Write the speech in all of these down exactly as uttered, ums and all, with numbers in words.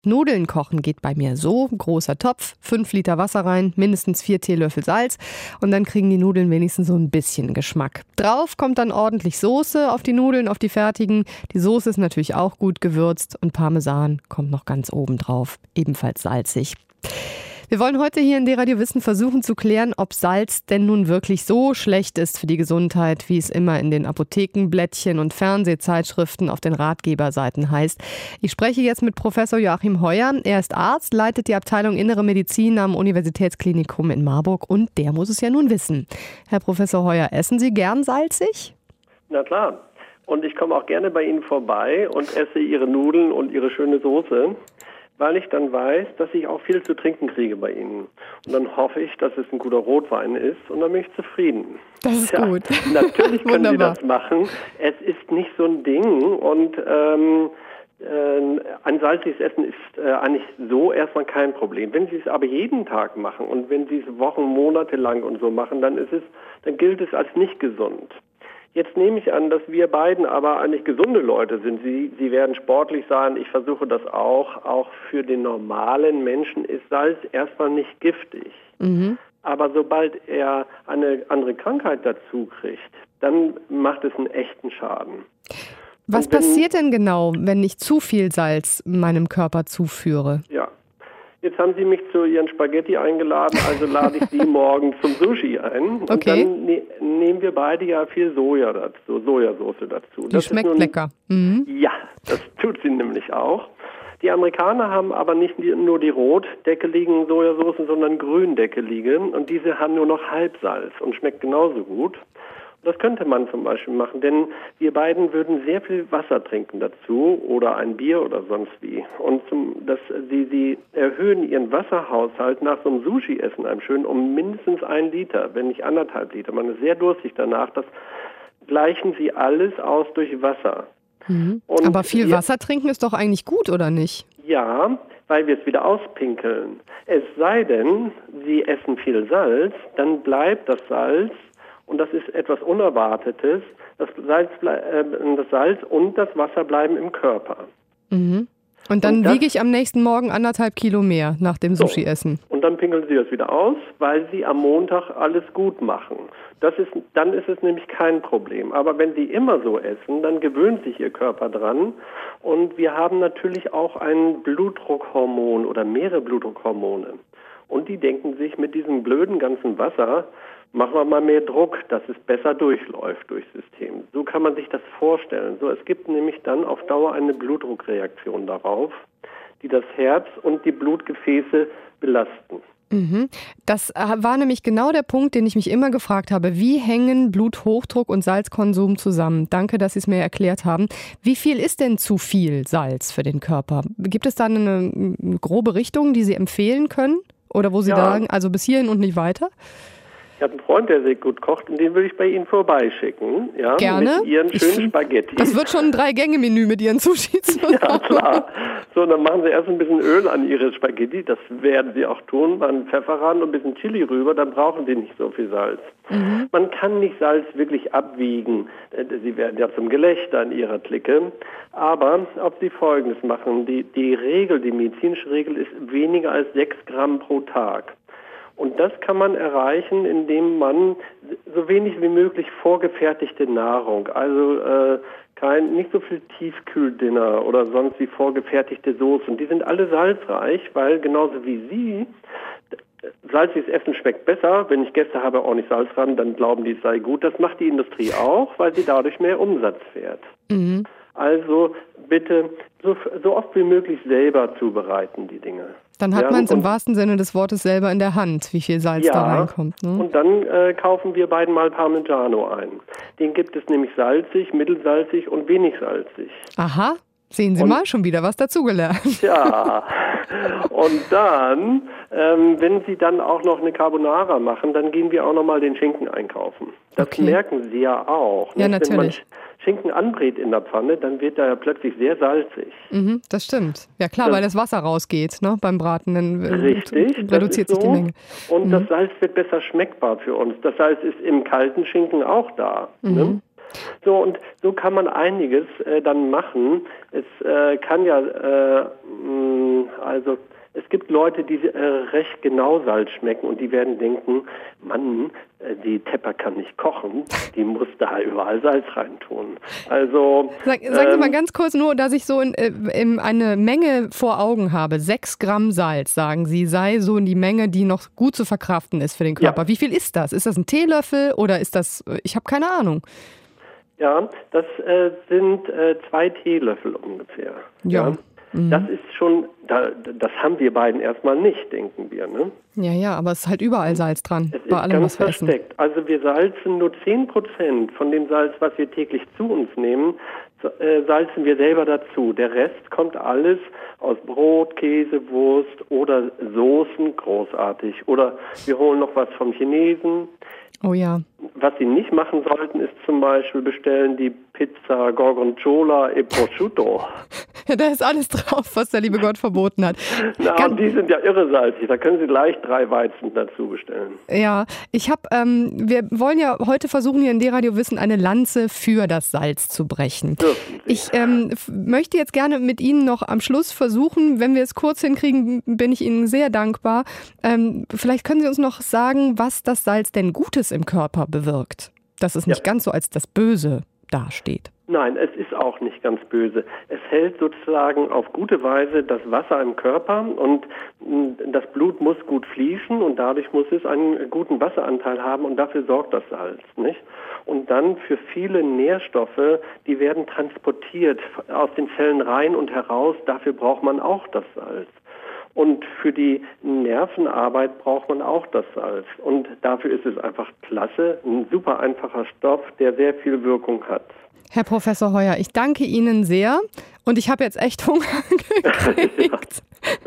Nudeln kochen geht bei mir so, großer Topf, fünf Liter Wasser rein, mindestens vier Teelöffel Salz und dann kriegen die Nudeln wenigstens so ein bisschen Geschmack. Drauf kommt dann ordentlich Soße auf die Nudeln, auf die fertigen. Die Soße ist natürlich auch gut gewürzt und Parmesan kommt noch ganz oben drauf, ebenfalls salzig. Wir wollen heute hier in D-Radio Wissen versuchen zu klären, ob Salz denn nun wirklich so schlecht ist für die Gesundheit, wie es immer in den Apothekenblättchen und Fernsehzeitschriften auf den Ratgeberseiten heißt. Ich spreche jetzt mit Professor Joachim Heuer. Er ist Arzt, leitet die Abteilung Innere Medizin am Universitätsklinikum in Marburg und der muss es ja nun wissen. Herr Professor Heuer, essen Sie gern salzig? Na klar. Und ich komme auch gerne bei Ihnen vorbei und esse Ihre Nudeln und Ihre schöne Soße, weil ich dann weiß, dass ich auch viel zu trinken kriege bei Ihnen. Und dann hoffe ich, dass es ein guter Rotwein ist und dann bin ich zufrieden. Das ist ja gut. Natürlich können Sie das machen. Es ist nicht so ein Ding und ähm, äh, ein salziges Essen ist äh, eigentlich so erstmal kein Problem. Wenn Sie es aber jeden Tag machen und wenn Sie es Wochen, Monate lang und so machen, dann ist es, dann gilt es als nicht gesund. Jetzt nehme ich an, dass wir beiden aber eigentlich gesunde Leute sind. Sie, Sie werden sportlich sein, ich versuche das auch. Auch für den normalen Menschen ist Salz erstmal nicht giftig. Mhm. Aber sobald er eine andere Krankheit dazu kriegt, dann macht es einen echten Schaden. Was wenn, passiert denn genau, wenn ich zu viel Salz meinem Körper zuführe? Ja. Jetzt haben Sie mich zu Ihren Spaghetti eingeladen, also lade ich Sie morgen zum Sushi ein. Und okay. Dann ne- nehmen wir beide ja viel Soja dazu, Sojasauce dazu. Die das schmeckt nun, lecker. Mhm. Ja, das tut sie nämlich auch. Die Amerikaner haben aber nicht nur die rotdeckeligen Sojasoßen, sondern gründeckelige. Und diese haben nur noch Halbsalz und schmeckt genauso gut. Das könnte man zum Beispiel machen, denn wir beiden würden sehr viel Wasser trinken dazu oder ein Bier oder sonst wie. Und zum, das, sie, sie erhöhen ihren Wasserhaushalt nach so einem Sushi-Essen einem schön um mindestens ein Liter, wenn nicht anderthalb Liter. Man ist sehr durstig danach. Das gleichen sie alles aus durch Wasser. Mhm. Aber viel wir, Wasser trinken ist doch eigentlich gut, oder nicht? Ja, weil wir es wieder auspinkeln. Es sei denn, Sie essen viel Salz, dann bleibt das Salz. Und das ist etwas Unerwartetes. Das Salz, äh, das Salz und das Wasser bleiben im Körper. Mhm. Und dann und das, wiege ich am nächsten Morgen anderthalb Kilo mehr nach dem so. Sushi-Essen. Und dann pinkeln Sie das wieder aus, weil Sie am Montag alles gut machen. Das ist, dann ist es nämlich kein Problem. Aber wenn Sie immer so essen, dann gewöhnt sich Ihr Körper dran. Und wir haben natürlich auch ein Blutdruckhormon oder mehrere Blutdruckhormone. Und die denken sich mit diesem blöden ganzen Wasser, machen wir mal mehr Druck, dass es besser durchläuft durchs System. So kann man sich das vorstellen. So, es gibt nämlich dann auf Dauer eine Blutdruckreaktion darauf, die das Herz und die Blutgefäße belasten. Mhm. Das war nämlich genau der Punkt, den ich mich immer gefragt habe. Wie hängen Bluthochdruck und Salzkonsum zusammen? Danke, dass Sie es mir erklärt haben. Wie viel ist denn zu viel Salz für den Körper? Gibt es da eine, eine grobe Richtung, die Sie empfehlen können? Oder wo Sie ja. sagen, also bis hierhin und nicht weiter? Ich habe einen Freund, der sehr gut kocht und den würde ich bei Ihnen vorbeischicken. Ja, gerne. Mit Ihren schönen ich, Spaghetti. Das wird schon ein Drei-Gänge-Menü mit Ihren Sushis. Ja, klar. So, dann machen Sie erst ein bisschen Öl an Ihre Spaghetti. Das werden Sie auch tun. Dann Pfeffer ran und ein bisschen Chili rüber. Dann brauchen Sie nicht so viel Salz. Mhm. Man kann nicht Salz wirklich abwiegen. Sie werden ja zum Gelächter in Ihrer Clique. Aber ob Sie Folgendes machen. Die, die Regel, die medizinische Regel ist weniger als sechs Gramm pro Tag. Und das kann man erreichen, indem man so wenig wie möglich vorgefertigte Nahrung, also äh, kein, nicht so viel Tiefkühldinner oder sonst wie vorgefertigte Soßen, die sind alle salzreich, weil genauso wie Sie, salziges Essen schmeckt besser, wenn ich Gäste habe, auch nicht Salz ran, dann glauben die, es sei gut. Das macht die Industrie auch, weil sie dadurch mehr Umsatz fährt. Mhm. Also bitte so, so oft wie möglich selber zubereiten, die Dinge. Dann hat ja, man es im wahrsten Sinne des Wortes selber in der Hand, wie viel Salz ja, da reinkommt. Ne? Und dann äh, kaufen wir beiden mal Parmigiano ein. Den gibt es nämlich salzig, mittelsalzig und wenig salzig. Aha, sehen Sie und, mal, schon wieder was dazugelernt. Ja, und dann, ähm, wenn Sie dann auch noch eine Carbonara machen, dann gehen wir auch noch mal den Schinken einkaufen. Das okay. merken Sie ja auch. Ja, nicht? natürlich. Wenn man Schinken anbrät in der Pfanne, dann wird er ja plötzlich sehr salzig. Mhm, das stimmt. Ja klar, das, weil das Wasser rausgeht, ne, beim Braten. Dann richtig, reduziert sich so. die Menge. Und mhm. das Salz wird besser schmeckbar für uns. Das Salz ist im kalten Schinken auch da. Mhm. Ne? So, und so kann man einiges äh, dann machen. Es äh, kann ja, äh, mh, also es gibt Leute, die äh, recht genau Salz schmecken und die werden denken, Mann, äh, die Tepper kann nicht kochen, die muss da überall Salz reintun. Also Sag, sagen Sie ähm, mal ganz kurz nur, dass ich so in, in eine Menge vor Augen habe. Sechs Gramm Salz, sagen Sie, sei so die Menge, die noch gut zu verkraften ist für den Körper. Ja. Wie viel ist das? Ist das ein Teelöffel oder ist das, ich habe keine Ahnung. Ja, das äh, sind äh, zwei Teelöffel ungefähr. Ja. ja. Mhm. Das ist schon, das haben wir beiden erstmal nicht, denken wir. Ne? Ja, ja, aber es ist halt überall Salz dran. Es bei ist allem, ganz was wir versteckt. essen. Also wir salzen nur zehn Prozent von dem Salz, was wir täglich zu uns nehmen, äh, salzen wir selber dazu. Der Rest kommt alles aus Brot, Käse, Wurst oder Soßen, großartig. Oder wir holen noch was vom Chinesen. Oh ja. Was Sie nicht machen sollten, ist zum Beispiel bestellen die Pizza Gorgonzola e Prosciutto. Ja, da ist alles drauf, was der liebe Gott verboten hat. Na, Kann, und die sind ja irre salzig. Da können Sie gleich drei Weizen dazu bestellen. Ja, ich habe, ähm, wir wollen ja heute versuchen, hier in D-Radio Wissen eine Lanze für das Salz zu brechen. Ich ähm, f- möchte jetzt gerne mit Ihnen noch am Schluss versuchen, wenn wir es kurz hinkriegen, bin ich Ihnen sehr dankbar. Ähm, vielleicht können Sie uns noch sagen, was das Salz denn Gutes im Körper bewirkt, dass es nicht ja. ganz so als das Böse dasteht. Nein, es ist auch nicht ganz böse. Es hält sozusagen auf gute Weise das Wasser im Körper und das Blut muss gut fließen und dadurch muss es einen guten Wasseranteil haben und dafür sorgt das Salz, nicht? Und dann für viele Nährstoffe, die werden transportiert aus den Zellen rein und heraus, dafür braucht man auch das Salz. Und für die Nervenarbeit braucht man auch das Salz. Und dafür ist es einfach klasse, ein super einfacher Stoff, der sehr viel Wirkung hat. Herr Professor Heuer, ich danke Ihnen sehr und ich habe jetzt echt Hunger gekriegt.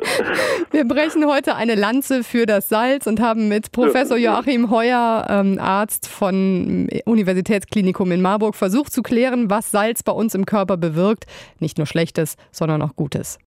Wir brechen heute eine Lanze für das Salz und haben mit Professor Joachim Heuer, ähm, Arzt von Universitätsklinikum in Marburg, versucht zu klären, was Salz bei uns im Körper bewirkt. Nicht nur Schlechtes, sondern auch Gutes.